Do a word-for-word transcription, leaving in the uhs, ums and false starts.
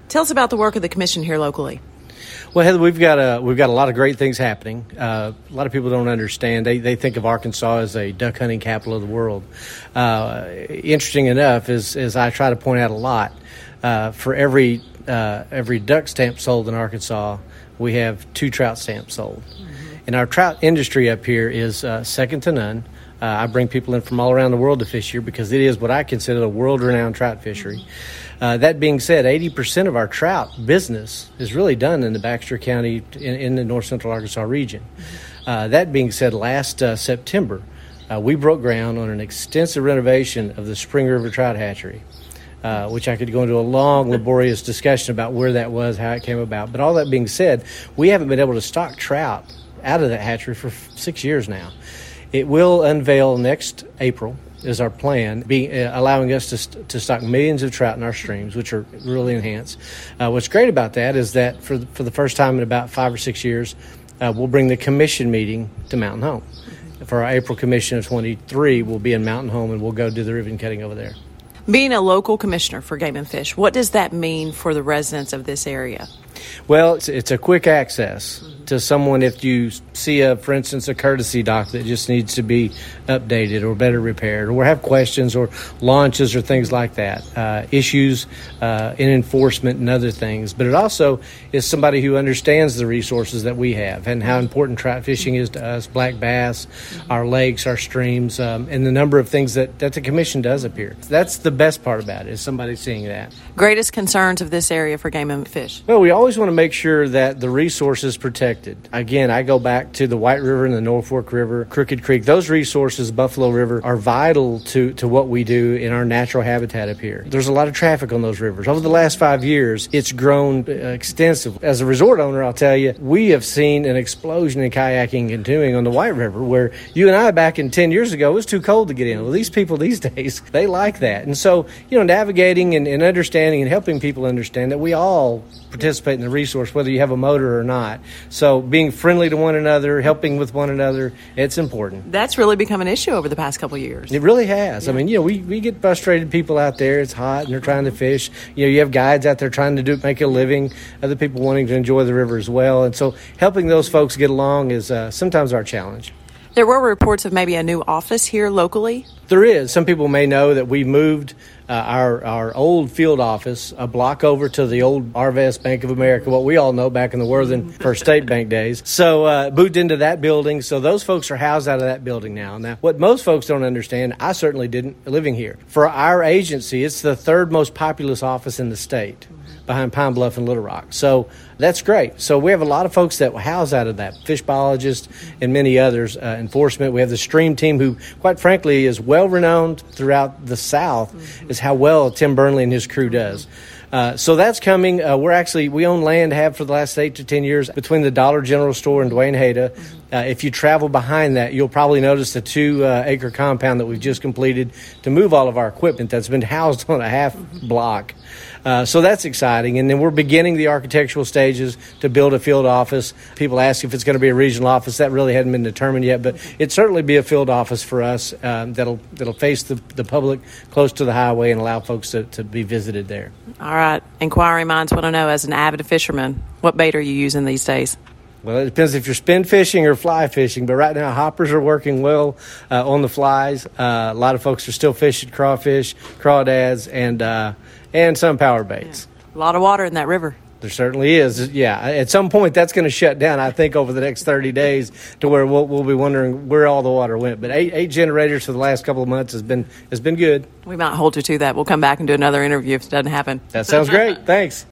Tell us about the work of the commission here locally. Well, Heather, we've got a we've got a lot of great things happening. Uh, a lot of people don't understand. They they think of Arkansas as a duck hunting capital of the world. Uh, interesting enough, as as I try to point out a lot, uh, for every uh, every duck stamp sold in Arkansas, we have two trout stamps sold. Mm-hmm. And our trout industry up here is uh, second to none. Uh, I bring people in from all around the world to fish here because it is what I consider a world-renowned trout fishery. Mm-hmm. Uh, that being said, eighty percent of our trout business is really done in the Baxter County in, in the north central Arkansas region. Mm-hmm. Uh, that being said, last uh, September, uh, we broke ground on an extensive renovation of the Spring River Trout Hatchery, uh, which I could go into a long, laborious discussion about where that was, how it came about. But all that being said, we haven't been able to stock trout out of that hatchery for f- six years now. It will unveil next April, is our plan, be, uh, allowing us to st- to stock millions of trout in our streams, which are really enhanced. Uh, what's great about that is that for the, for the first time in about five or six years, uh, we'll bring the commission meeting to Mountain Home. Mm-hmm. For our April commission of twenty-three, we'll be in Mountain Home, and we'll go do the ribbon cutting over there. Being a local commissioner for Game and Fish, what does that mean for the residents of this area? Well, it's, it's a quick access to someone if you see, a, for instance, a courtesy dock that just needs to be updated or better repaired, or have questions or launches or things like that, uh, issues uh, in enforcement and other things. But it also is somebody who understands the resources that we have and how important trout fishing is to us, black bass, mm-hmm. our lakes, our streams, um, and the number of things that, that the commission does up here. That's the best part about it, is somebody seeing that. Greatest concerns of this area for Game and Fish? Well, we always want to make sure that the resource is protected. Again, I go back to the White River and the North Fork River, Crooked Creek. Those resources, Buffalo River, are vital to, to what we do in our natural habitat up here. There's a lot of traffic on those rivers. Over the last five years, it's grown uh, extensively. As a resort owner, I'll tell you, we have seen an explosion in kayaking and canoeing on the White River, where you and I back in ten years ago, it was too cold to get in. Well, these people these days, they like that. And so, you know, navigating and, and understanding and helping people understand that we all participate in the resource, whether you have a motor or not. So being friendly to one another, helping with one another, it's important. That's really become an issue over the past couple of years. It really has. Yeah. I mean, you know, we, we get frustrated people out there. It's hot and they're trying to fish. You know, you have guides out there trying to do make a living, other people wanting to enjoy the river as well. And so helping those folks get along is uh, sometimes our challenge. There were reports of maybe a new office here locally. There is. Some people may know that we moved uh, our our old field office a block over to the old Arvest Bank of America, what we all know back in the Worthen First State Bank days. So uh, moved into that building. So those folks are housed out of that building now. Now, what most folks don't understand, I certainly didn't living here. For our agency, it's the third most populous office in the state, behind Pine Bluff and Little Rock. So that's great. So we have a lot of folks that house out of that, fish biologists and many others, uh, enforcement. We have the stream team who, quite frankly, is well-renowned throughout the South, mm-hmm. is how well Tim Burnley and his crew does. Uh, so that's coming. Uh, we're actually, we own land, have for the last eight to ten years, between the Dollar General Store and Dwayne Hayda. Mm-hmm. Uh, if you travel behind that, you'll probably notice the two-acre uh, compound that we've just completed to move all of our equipment that's been housed on a half mm-hmm. block. Uh, so that's exciting. And then we're beginning the architectural stages to build a field office. People ask if it's going to be a regional office. That really hadn't been determined yet, but it'd certainly be a field office for us um, that'll that'll face the, the public close to the highway and allow folks to, to be visited there. All right. Inquiring minds want to know, as an avid fisherman, what bait are you using these days? Well, it depends if you're spin fishing or fly fishing, but right now hoppers are working well uh, on the flies. Uh, a lot of folks are still fishing crawfish, crawdads, and uh, and some power baits. Yeah. A lot of water in that river. There certainly is. Yeah, at some point that's going to shut down, I think, over the next thirty days to where we'll, we'll be wondering where all the water went. But eight, eight generators for the last couple of months has been has been good. We might hold you to that. We'll come back and do another interview if it doesn't happen. That sounds great. Thanks.